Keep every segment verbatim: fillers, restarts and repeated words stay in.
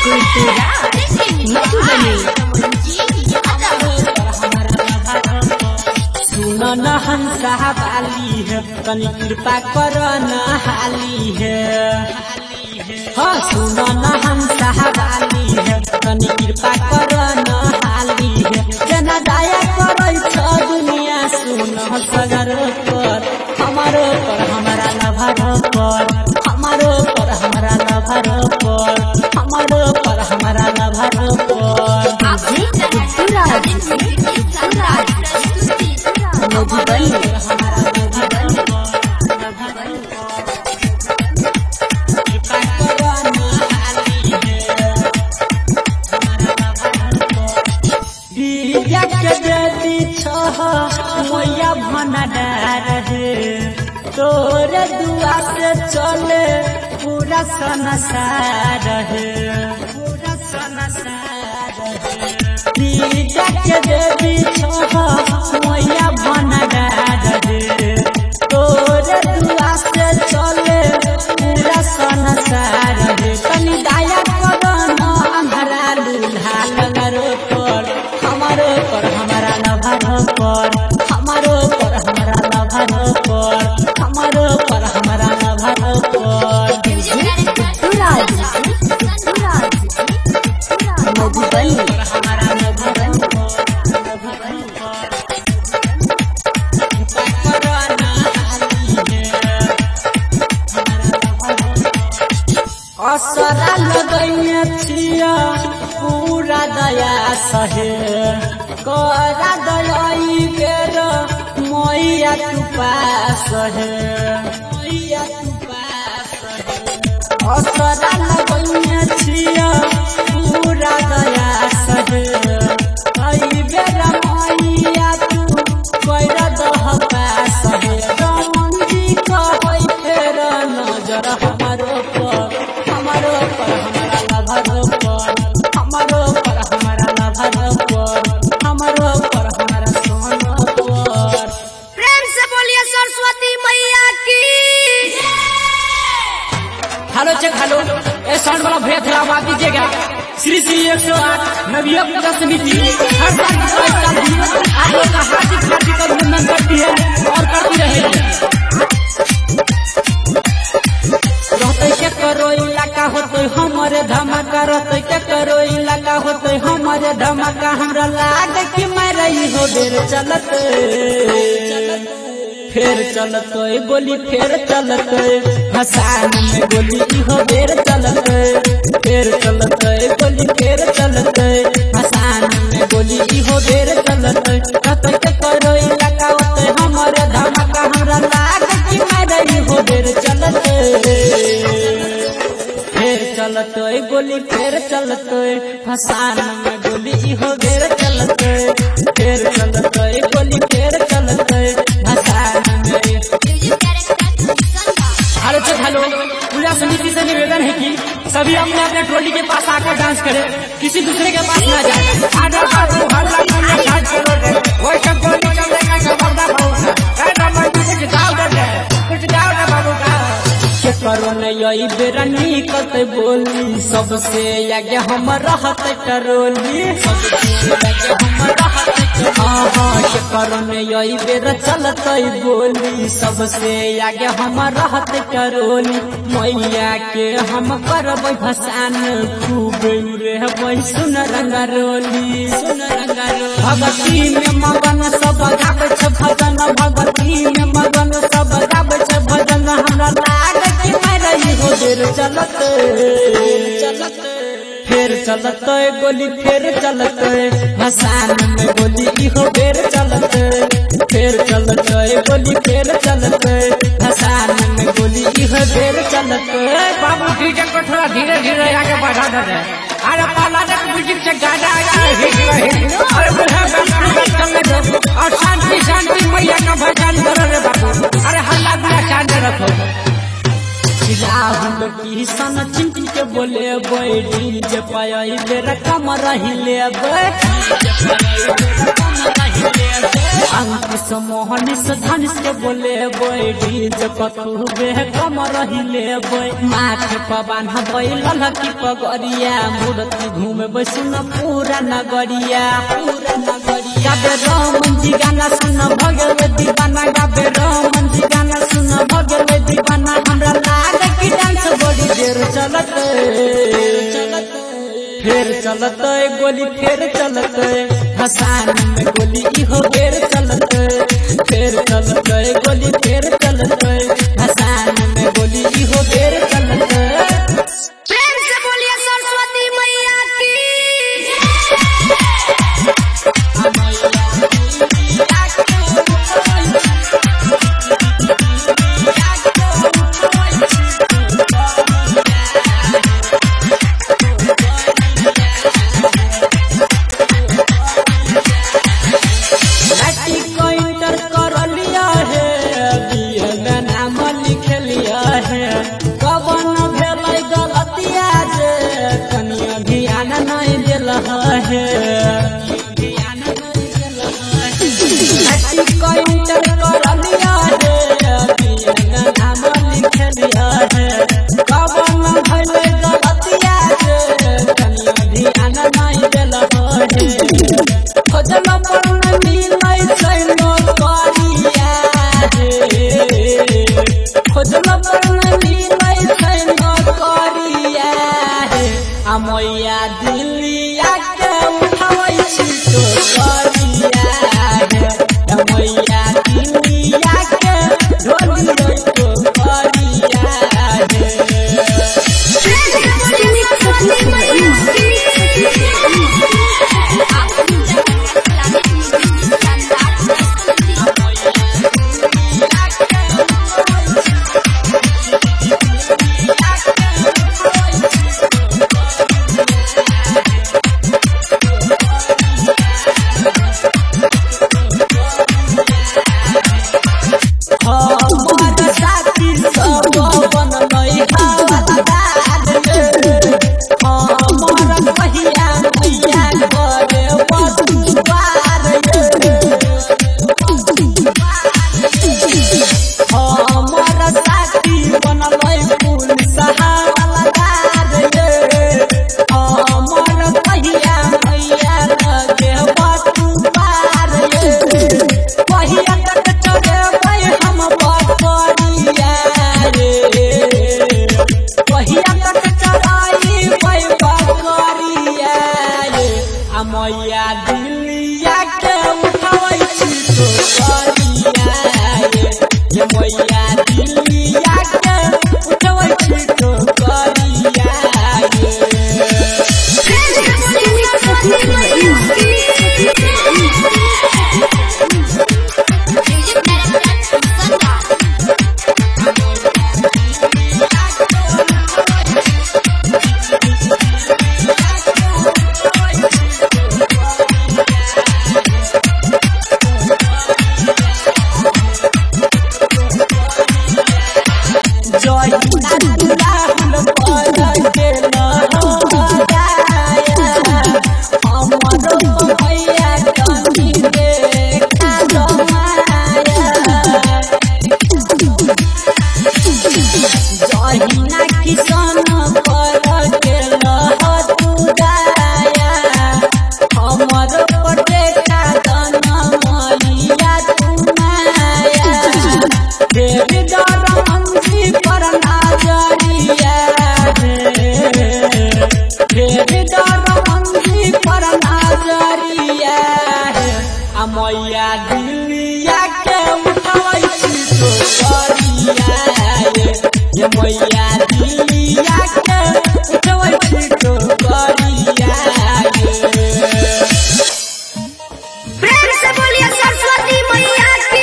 सुनो न हंसा वाली है तनी कृपा करो न हाली है। हाँ सुनो न हंसा वाली है तनी कृपा करो न हाली है। जना दया करो दुनिया सुनो सगर पर हमारो पर हमारा लभर पर हमारो पर हमारा लभर पर हमारो पर हमारा लभर पर मैया भंडार है तोरे दुआ से चले पूरा संसार है पूरा संसार है के देवी मैया भंडार है तोरे दुआ से चले पूरा संसार है। तनी दया करो न अंधरा लूल्हा लगरो पर हमारो पर हमारा लभर पर हमारो पर हमारा लभर पर हमारो पर हमारा लभर पर हमारा लभर असरा लगैया छिया पूरा दया सहे करा दयाई बेर मैया तू पास है मैया तू पास है। असरा लगैया छिया पूरा दया सहे कई बेर मैया तू करा दह पास है। रमंजी कहै फेर नजर हमारो पर हमारो पर हमारा लभर पर हमारो पर हमारा लभर पर हमारो पर हमारा सोना पर। प्रेम से बोलिए सरस्वती मैया की। हेलो चेक हेलो ए साउंड वाला भैया थोड़ा आवाज दीजिएगा। श्री श्री एक सौ आठ नवीय पूजा समिति हर साल आप लोग का हार्दिक हार्दिक अभिनंदन करती है और करती रहेगी। रहते के करो इलाका होते हमारे धमाका रहते के करो इलाका होते हमारे धमाका हमरा लाग कि मैं रही हो बेर चलत फेर चलत गोली फेर चलत हसान में गोली हो बेर चलत फेर चलत गोली फेर चलत हसान में गोली हो बेर चलत। रहते के करो इलाका होते हमारे धमाका हमरा लाग कि मैं रही हो बेर चलत फेर चलत गोली फेर चलत हसान में गोली हो बेर चलत फेर चलत गोली फेर चलत हसान में। हेलो चेक हेलो पूजा समिति से निवेदन है कि सभी अपने अपने टोली के पास आकर डांस करें किसी दूसरे के पास ना जाए। करो न यही बेरा निकलत बोली सबसे आगे हम रहत टरोली सबसे आगे हम रहत हाँ हाँ करो न यही बेरा चलत बोली सबसे आगे हम रहत टरोली। मैया के हम करब भसान खूब रहबै सुन रंगरोली सुन रंगरोली। भगती में मगन सब गाबै छ भजन भगती में मगन सब गाबै छ भजन हमरा लाग हो बेर चलत चलत फेर चलत गोली फेर चलत हसान में गोली हो बेर चलत फेर चलत गोली फेर चलत हसान में गोली हो बेर चलत। बाबू डीजे को थोड़ा धीरे धीरे आगे बढ़ा दे। अरे पाला ने म्यूजिक से गाना हिट हिट अरे बुढ़ा चलने दो और शांति शांति मैया का भजन करो रे बाबू। अरे हल्ला गुला शांत रखो। राहुल किशन चिंटी के बोले बैठी जे पाई बेर कम रही ले अंकुश मोहन से धनुष के बोले बैठी जकतु बे कम रहिले बे माथे पवन हबई ललकी पगरिया मूर्ति घूमे बैसुन पूरा नगरिया पूरा नगरिया गाबे रामन जी गाना सुन भगवे दीवाना गाबे रामन जी गाना सुन भगवे दीवाना हमरा लागे की डांस बड़ी देर चलत फेर चलत गोली फेर चलत हसान में गोली इहो बेर चलत फेर चलत गोली फेर चलत हसान में गोली इहो बेर चलत। प्रेम से बोलिए सरस्वती मैया की मैया दिलिया के उठावै छी तो करिया हे मैया दिलिया के ढोली रो तो करिया हे। मैया दिलिया के उठावै छी तो करिया हे मैया दिलिया के उठावै छी तो करिया मैया दिलिया के उठावै छी तो करिया हे मैया दिलिया के उठावै छी तो करिया। प्रेम से बोलिए सरस्वती मैया की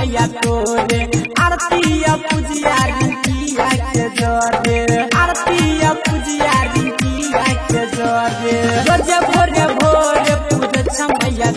तोरे आरती पूजिया के जोरे आरती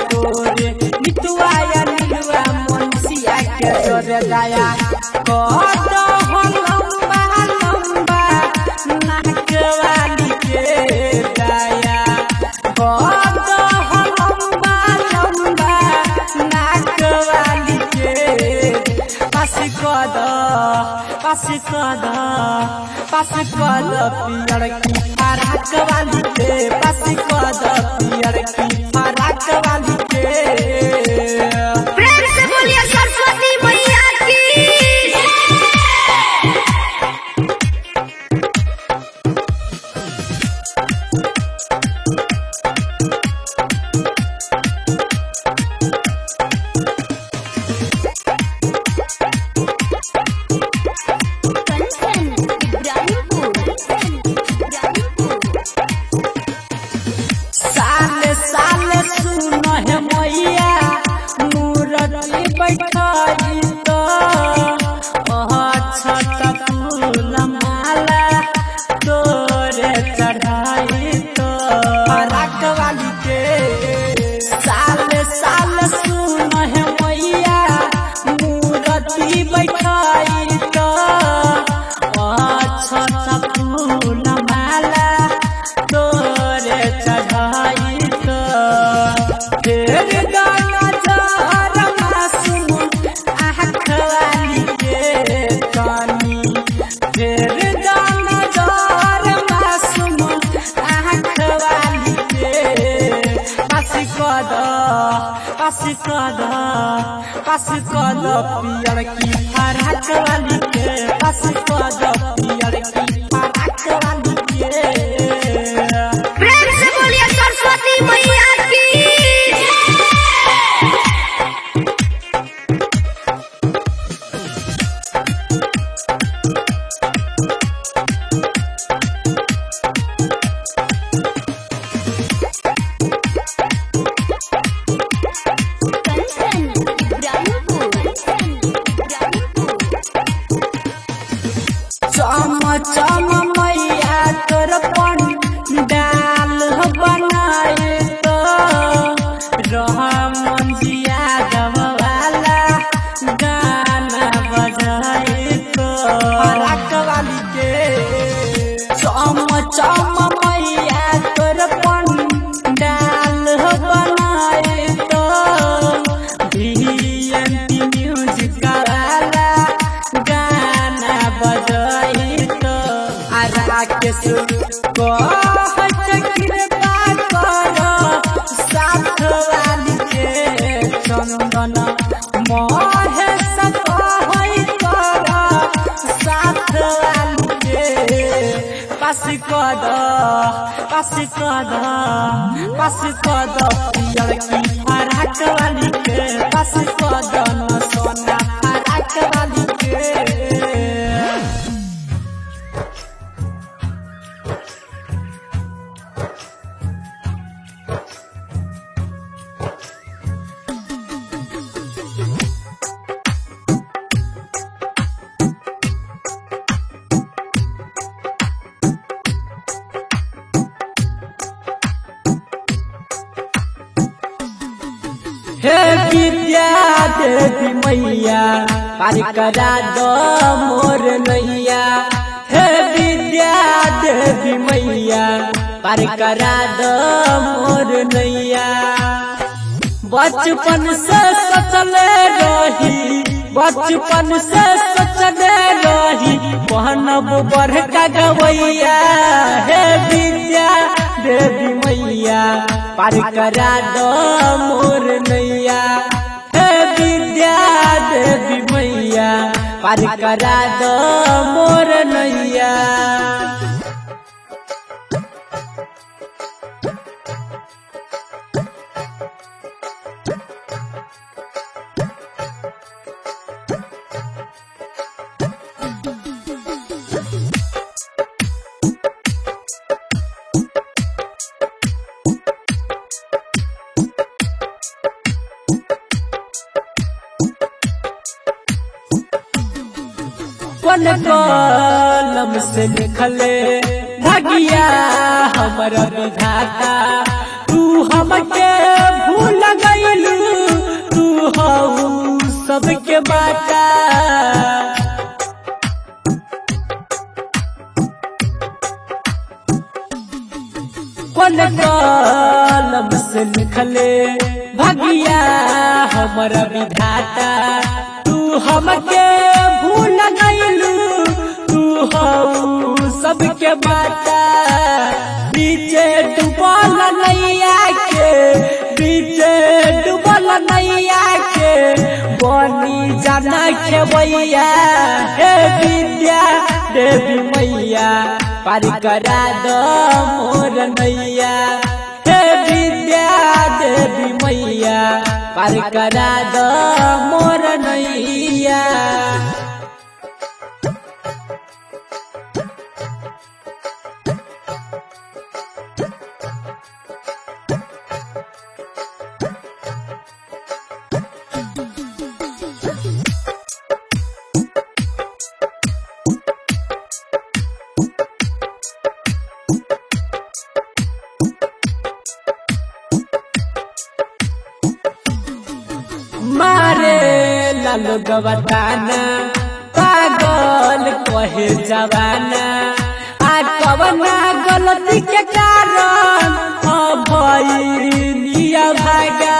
तोरे नितुआ या निलुआ मुंसिया के जोरे दाया कद हो लंबा लंबा नाक वाली के दाया कद हो लंबा लंबा नाक वाली के पास कद पास कद पास कद पियर की फराक वाली के पास कद पियर की फराक वाली के प्रेम से बोलिए सरस्वती मैया की साले साले सुन है मैया मूरति बैठाई तो छत फूल माला तोरे चढ़ाई तो फराक वाली के साले साले सुन है मैया मूरति बैठाई तो छत फूल माला तोरे चढ़ाई तो फिर गाना जहर मासूम आँख वाली के कानी फिर गाना जहर मासूम आँख वाली के पास कद पास कद पास कद पियर की फराक वाली के पास कद पियर की फराक वाली के प्रेम से बोलिए सरस्वती मैया की चम चम मैया तोर पंडाल बनाए तो रह मंजिया गवाला गाना बजाए तो फराक वाली के चम चम मैया तोर पंडाल बनाए तो भियंती म्यूजिक वाला गाना बजाई तो आरा के सुर को कृपा करो साथ वाली के चंदन मोहे सकोई करो साथ वाली के पास कद पास कद पास कद पियर की फराक वाली के पास कद न सोना फराक वाली के हे विद्या देवी मैया पार करा दो मोर नैया हे विद्या देवी मैया पार करा दो मोर नैया बचपन से सोचले रही बचपन से सोचले रही पहनब बड़का गवैया हे विद्या देवी मैया पार करा दो मोर नैया हे विद्या देवी मैया पार करा दो मोर नैया अपन कलम से लिखले भगिया हमारा विधाता तू हमके भूल गई भगिया हमारा विधाता तू हमके भूल गइलू तू हऊ सबके माता बीचे डूबल नैया के बीचे डूबल नैया के बनी जाना खेवैया हे विद्या देवी मैया पार करा दो मोर नैया हे विद्या देवी मैया पार करा दो मोर नैया। मारे लालो गवताना पागल कहे जवाना आ कवना गलती के कारण भइलिया भागा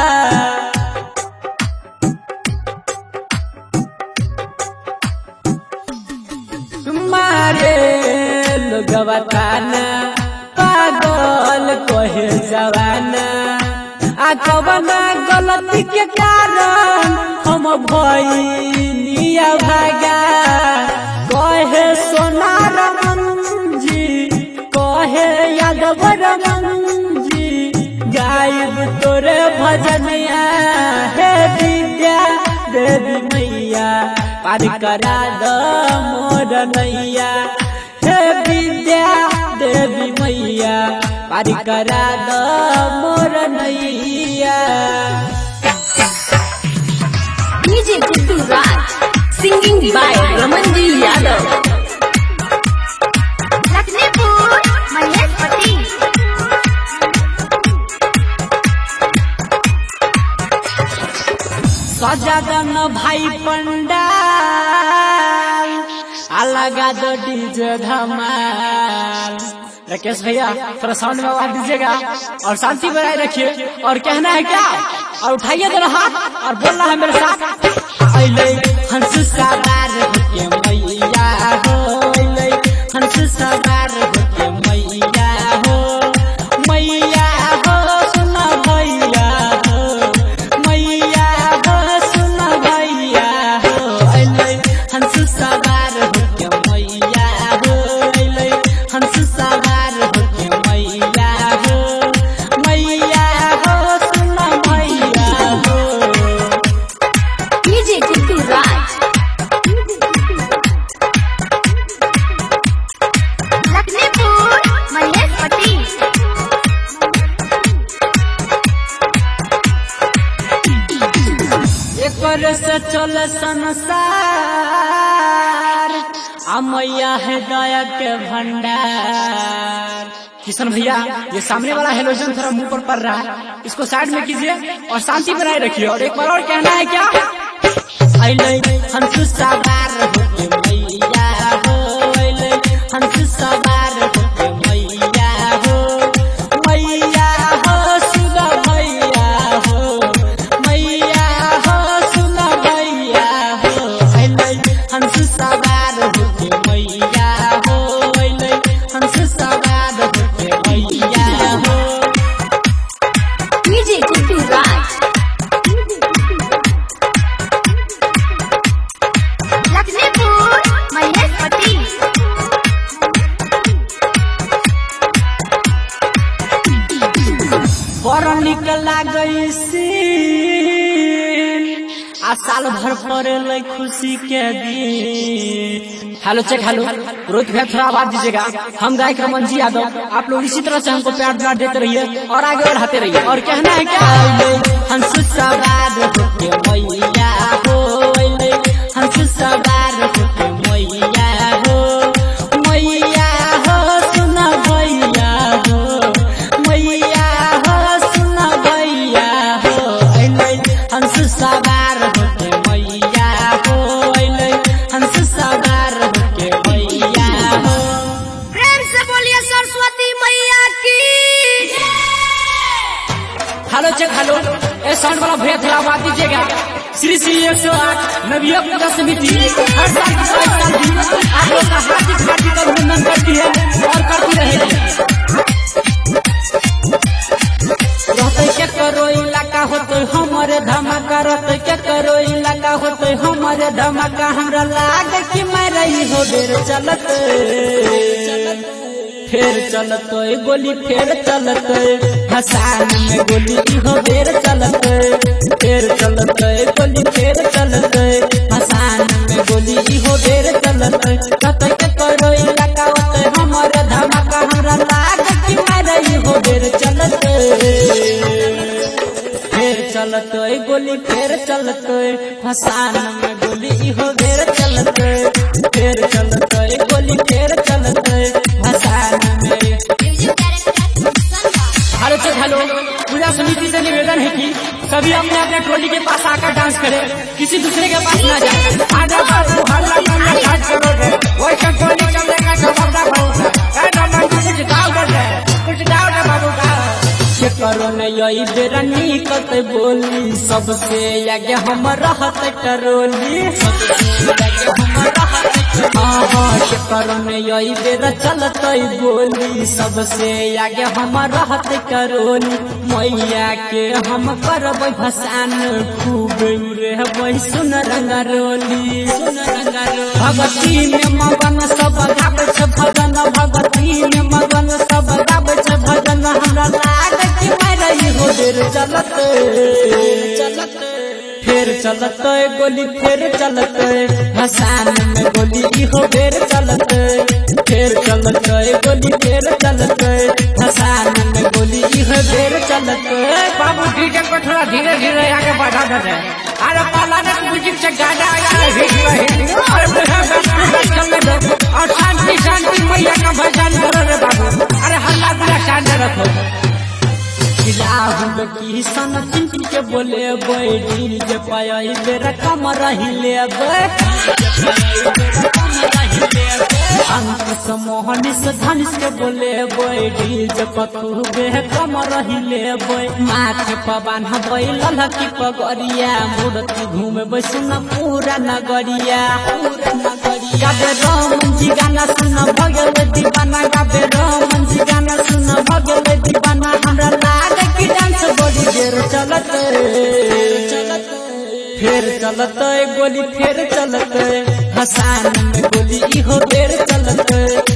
मारे लोगवताना पागल कहे जवाना आ कवना गलती के कारण हम भइलिया भागा कहे सोनार मंजी कहे यादव मंजी गायब तोरे भजनिया हे विद्या देवी मैया पार करा दो मोर नैया हे विद्या देवी मैया पार करा दो मोर नैया। DJ Guddu Raj singing by Ramanji Yadav Lakhanpur Mahesh Patel. सजादन भाई पंडाल अलगा दो डीजे धमाल। राकेश भैया थोड़ा साउंड में आवाज दीजिएगा और शांति बनाए रखिए और कहना है क्या और उठाइए दोनों हाथ और बोलना है मेरे साथ अइले हंस सवार होके मैया हो अइले हंस सवार होके मैया हो मैया हो सुन भैया हो मैया हो सुन भैया हो अइले हंस सवार होके मैया हो अइले हंस सवार होके मैया हो मैया हो सुन भैया हो। डीजे गुड्डू राज लखनपुर महेश पटेल। एकर से चल संसार आ मैया है दया के भंडार। किशन भैया ये सामने वाला हेलोजन थोड़ा मुंह पर पड़ रहा है इसको साइड में कीजिए और शांति बनाए रखिए और एक बार और कहना है क्या अइले हंस सवार होके मैया हो अइले हंस सवार होके मैया हो मैया हो सुन भैया हो मैया हो सुन भैया हो अइले हंस सवार होके मैया हो अइले हंस सवार होके मैया हो। डीजे गुड्डू राज लखनपुर महेश पटेल। बड़ निक लागै सीन आ साल भर पड़े खुशी के दिन। हेलो चेक हेलो रोहित भैया थोड़ा आवाज दीजिएगा। हम गायक रमनजी यादव आप लोग इसी तरह से हमको प्यार दुलार देते रहिए और आगे बढ़ाते रहिए और कहना है क्या हंस सवार होके मैया हो अइले हंस सवार होके मैया हो मैया हो सुन भैया हो मैया हो सुन भैया हो अइले हंस सवार होके मैया हो अइले हंस सवार होके मैया हो। प्रेम से बोलिए सरस्वती मैया की। हेलो चेक हेलो हेलो ए साउंड वाला भैया थोड़ा आवाज दीजिएगा। श्री श्री एक सौ आठ नविया पूजा समिति हर साल की साल भी आप लोग का हार्दिक हार्दिक अभिनंदन करती है और करती रहेगी। रहते के करो इलाका होते हमारे धमाका, रहते के करो इलाका होते हमारे धमाका, हमरा लागे कि मैं रही हो बेर चलत फेर चलत गोली फेर चलत हसान में गोली हो बेर चलत फेर चलत गोली फेर चलत हसान में गोली हो बेर चलत। रहते के करो इलाका होते हमारे धमाका, हमरा लागे कि मैं रही हो बेर चलत फेर चलत गोली फेर चलत हसान में गोली हो बेर चलत फेर चलत गोली फेर चलत हसान में। हेलो चल हेलो पूजा समिति से निवेदन है कि सभी अपने अपने टोली के पास आकर डांस करें, किसी दूसरे के पास ना जाए। आधा बाबू हल्ला करना स्टार्ट करोगे वैसे टोली चलेगा सब अपना भाव है कुछ गाँव कर रहे कुछ गाँव ना बाबू गाँव करो न यही बेरा निकत बोली सबसे आगे हम रहत टरोली करो न यही बेरा चलत बोली सबसे आगे हम रहत करोली। मैया के हम करब भसान खूब रहब सुन रंगरोली सुन रंगरोली भगती में मगन सब गाबै छ भजन भगती में मगन सब गाबै छ भजन हमरा लाग कि मैं रही हो बेर चलत चलत फेर चलत गोली फेर चलत हसान में गोली हो बेर चलत फेर चलत गोली फेर चलत हसान में गोली हो बेर चलत। बाबू डीजे को थोड़ा धीरे धीरे आगे बढ़ा दे। अरे पालाने म्यूजिक से गाना आया हिट और चलने दो और शांति शांति मैया का भजन करो रे बाबू। अरे हल्ला पूरा शांत रखो। राहुल की सन चिंची के बोले बैठी जे पाई बेरा कम रही ले अंकुश मोहनिस धनिस के बोले बैठी जे पतू बे कम रही ले माथे पवन बैल की पगरिया मूर्ति घूमे बैसुन पूरा नगरिया पूरा नगरिया गाबे राम जी गाना सुन भगल दीवाना गाबे राम जी गाना सुन भगल दीवाना हमरा लाग की डांस बड़ी देर चलत चलत फेर चलत गोली फेर चलत हसान में गोली हो बेर चलत